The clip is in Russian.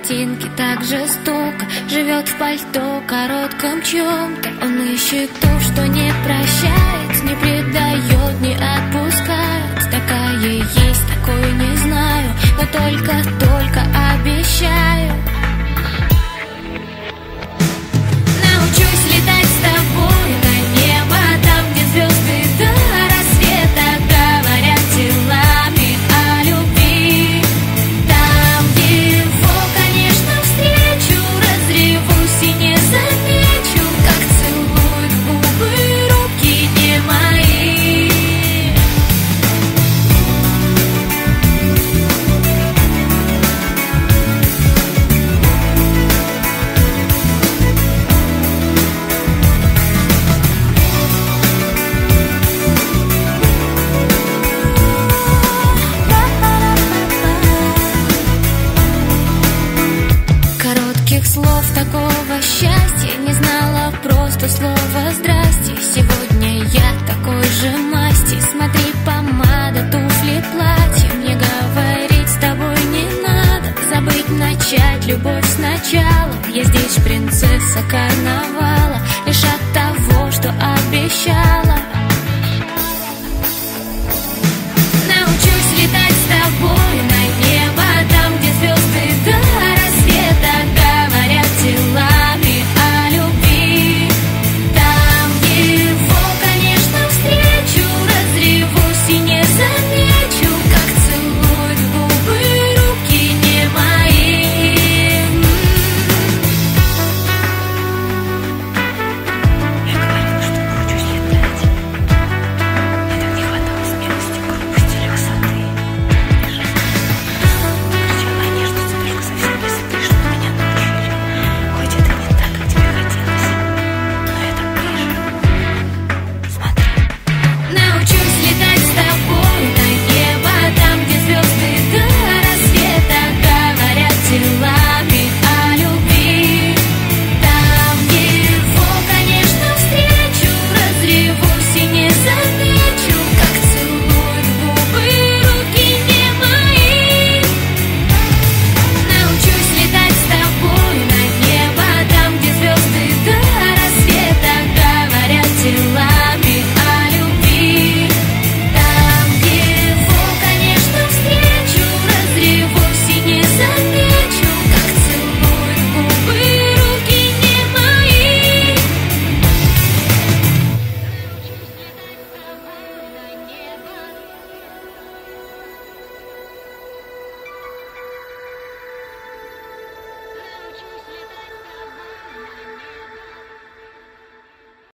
пластинки так жестоко живет в пальто коротком чем-то. Он ищет то, что не прощает, не предает, не отпускает. Такая есть, такой не знаю, но только обещаю. Научусь летать с тобой до неба, там, где звезды до рассвета говорят телами о любви. Там его, конечно, встречу, разревусь и не замечу, как целуют губы руки не мои. Коротких слов такого счастья не знала, просто слово «здрасте». Сегодня я такой же масти. Смотри, помада, туфли, платье. Мне говорить с тобой не надо. Забыть, начать любовь сначала. Я здесь принцесса карнавала.